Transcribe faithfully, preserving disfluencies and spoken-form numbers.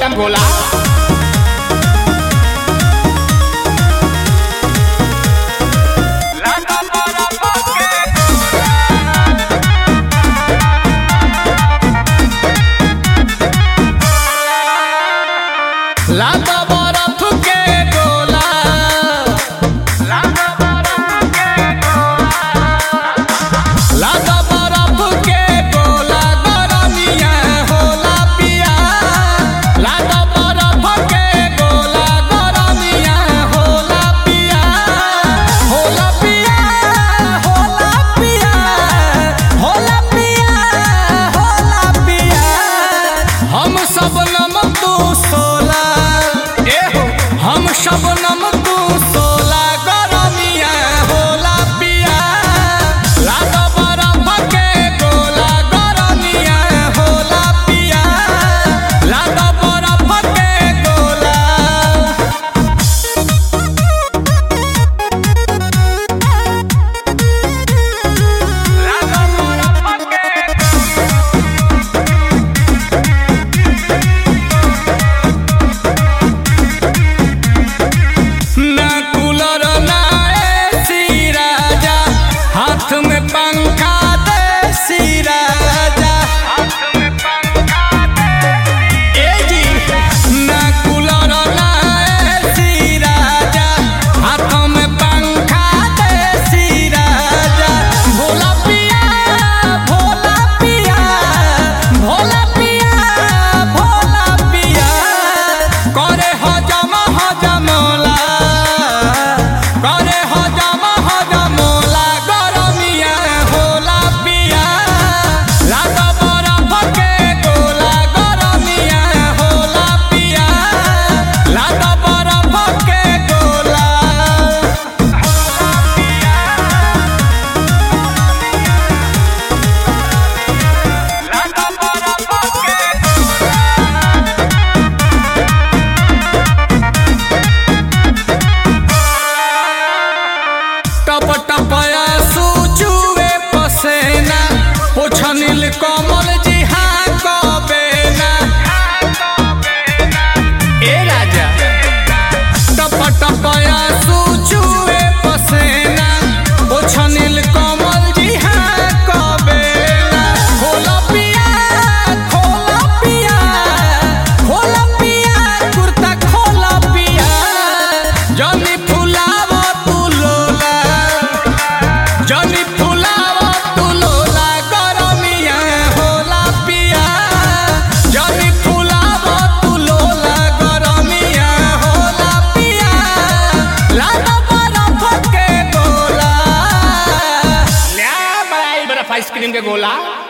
Item गोला। लादा बर्फ के गोला, लादा बर्फ के गोला, लादा बर्फ के गोला, गरमिया होला पिया। लादा बर्फ के गोला, गरमिया होला पिया, होला पिया, होला पिया, होला पिया, होला पिया। हम सब नमक तू सोला, हम शबनम तू सोला, गरमिया होला पिया। लादा बर्फ के गोला, गरमिया होला पिया। लादा बर्फ के गोला। लादा बर्फ के ना कूलर ना एसी राजा, हाथ में पंखा देसी राजा, हाथ में पंखा देसी। ए जी ना कूलर ना एसी राजा, हाथ में पंखा देसी राजा। भोला पिया, भोला पिया, भोला पिया, भोला पिया। करे हजम हजमोला, करे हजम हजमोला, गरमिया होला पिया। लादा बर्फ के गोला, गरमिया होला पिया। लादा बर्फ के गोला। लादा बर्फ के टप टपया सूचुए पसेना, पोछा नील कमल जी हाँ कबेना। ए राजा टप टपया सूचुए पसेना, पोछा नील कमल जी हाँ कबेना। खोला पिया, खोला पिया, खोला पिया, कुर्ता खोला पिया। जनी फुलावा तू लोला, जनी फुलावा तू लोला, गरमिया होला पिया। जनी फुलावा तू लोला, गरमिया होला पिया। लादा बर्फ के गोला। ल्या बड़ा बर्फ आइसक्रीम के गोला।